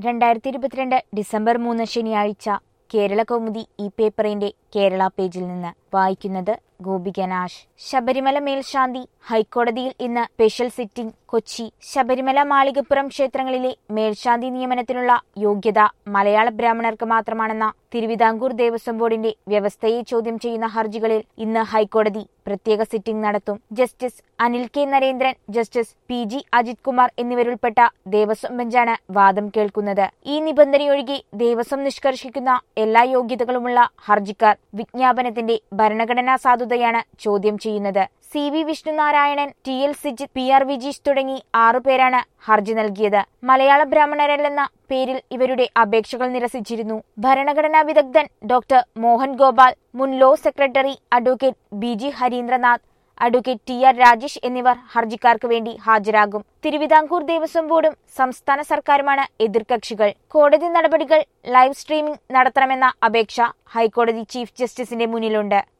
2022 December 3 ശനിയാഴ്ച കേരള കൗമുദി ഈ പേപ്പറിന്റെ കേരള പേജിൽ നിന്ന് വായിക്കുന്നത് ഗോപിക നാശ്. ശബരിമല മേൽശാന്തി ഹൈക്കോടതിയിൽ ഇന്ന് സ്പെഷ്യൽ സിറ്റിംഗ്. കൊച്ചി. ശബരിമല മാളികപ്പുറം ക്ഷേത്രങ്ങളിലെ മേൽശാന്തി നിയമനത്തിനുള്ള യോഗ്യത മലയാള ബ്രാഹ്മണർക്ക് മാത്രമാണെന്ന തിരുവിതാംകൂർ ദേവസ്വം ബോർഡിന്റെ വ്യവസ്ഥയെ ചോദ്യം ചെയ്യുന്ന ഹർജികളിൽ ഇന്ന് ഹൈക്കോടതി പ്രത്യേക സിറ്റിംഗ് നടത്തും. Justice Anil K Narendran, justice PG Ajith Kumar എന്നിവരുൾപ്പെട്ട ദേവസ്വം ബെഞ്ചാണ് വാദം കേൾക്കുന്നത്. ഈ നിബന്ധനയൊഴികെ ദേവസ്വം നിഷ്കർഷിക്കുന്ന എല്ലാ യോഗ്യതകളുമുള്ള ഹർജിക്കാർ വിജ്ഞാപനത്തിന്റെ ഭരണഘടനാ സാധുതയാണ് ചോദ്യം ചെയ്യുന്നത്. CV Vishnunarayanan, TL Sijith, PR Vijeesh തുടങ്ങി 6 പേരാണ് ഹർജി നൽകിയത്. മലയാള ബ്രാഹ്മണരല്ലെന്ന പേരിൽ ഇവരുടെ അപേക്ഷകൾ നിരസിച്ചിരുന്നു. ഭരണഘടനാ വിദഗ്ധൻ ഡോക്ടർ മോഹൻ ഗോപാൽ, മുൻ law secretary advocate BG Harindranath, advocate TR Rajesh എന്നിവർ ഹർജിക്കാർക്ക് വേണ്ടി ഹാജരാകും. തിരുവിതാംകൂർ ദേവസ്വം ബോർഡും സംസ്ഥാന സർക്കാരുമാണ് എതിർകക്ഷികൾ. കോടതി നടപടികൾ ലൈവ് സ്ട്രീമിംഗ് നടത്തണമെന്ന അപേക്ഷ ഹൈക്കോടതി ചീഫ് ജസ്റ്റിസിന്റെ മുന്നിലുണ്ട്.